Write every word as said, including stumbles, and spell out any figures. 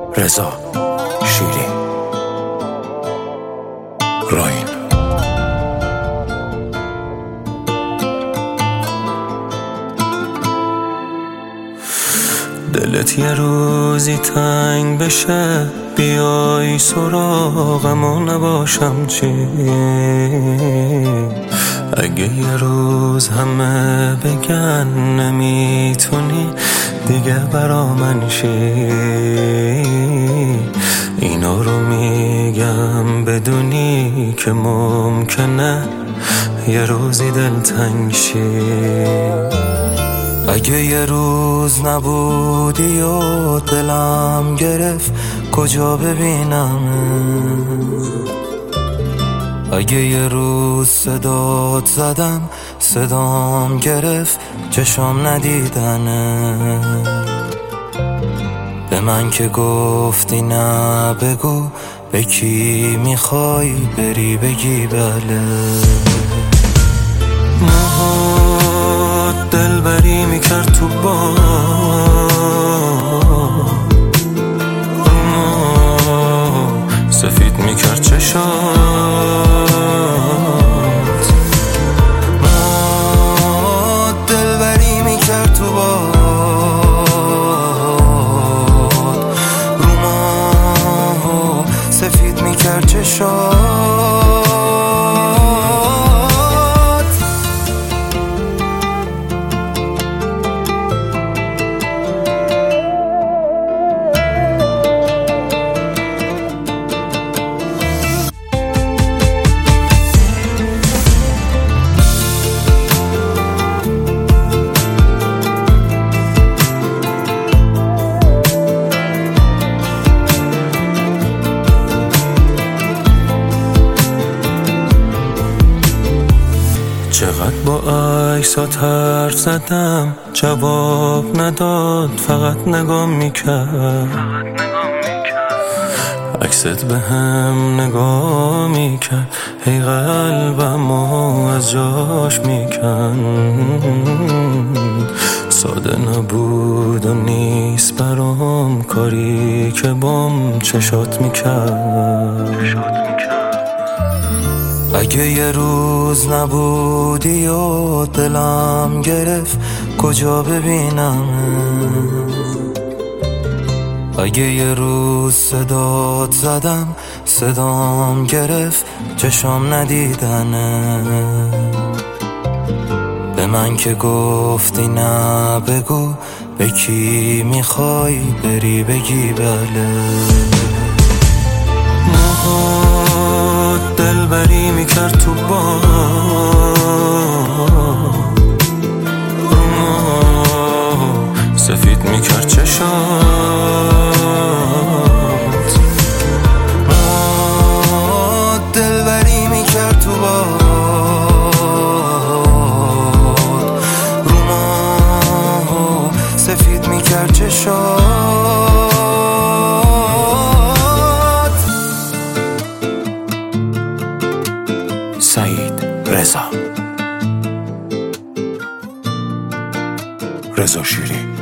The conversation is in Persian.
رضا شیری راین. دلت یه روزی تنگ بشه، بیای سراغم و نباشم چی؟ اگه یه روز همه بگن نمیتونی دیگه برا من چی؟ اینا رو میگم بدونی که ممکنه یه روزی دلتنگ شی. اگه یه روز نبودی و دلم گرفت کجا ببینم؟ اگه یه روز صدات زدم صدام گرفت چشام ندیدنه. به من که گفتی نه بگو، به کی میخوای بری بگی بله. موهات دلبری میکرد تو با سفید میکرد چشات، موهات دلبری میکرد تو با رو ما سفید میکرد چشات. چقدر با عکسات حرف زدم جواب نداد، فقط نگام میکرد. عکست به هم نگاه میکرد، هی قلبمو از جاش میکند. ساده نبود و نیست برام کاری که بام چشات میکرد. اگه یه روز نبودی و دلم گرفت کجا ببینم؟ اگه یه روز صدات زدم صدام گرفت چشام ندیدنه. به من که گفتی نه بگو، به کی میخوای بری بگی بله. موهات دلبری میکرد تو با سفید میکرد چشات، موهات دلبری میکرد تو با رو ما سفید میکرد چشات. سعید رضا رضا شیری.